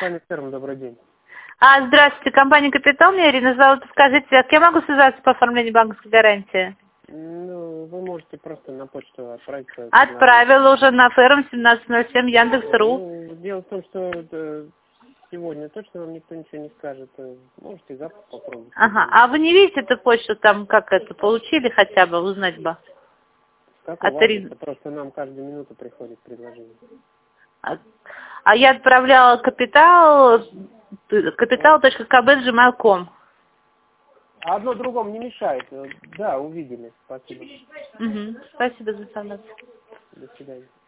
компания «Ферм», добрый день. Здравствуйте, компания «Капитал», меня Ирина зовут. Скажите, как я могу связаться по оформлению банковской гарантии? Ну, вы можете просто на почту отправить. Отправила уже на Ферм 1707 Яндекс.ру. Ну, дело в том, что сегодня точно вам никто ничего не скажет. Можете завтра попробовать. Ага, а вы не видите эту почту, там как это, получили хотя бы, узнать бы? Как у От вас, Ирины. это просто нам каждую минуту приходит предложение. А я отправляла capital.kb@gmail.com. Одно другому не мешает. Да, увидели. Спасибо. Спасибо за информацию. До свидания.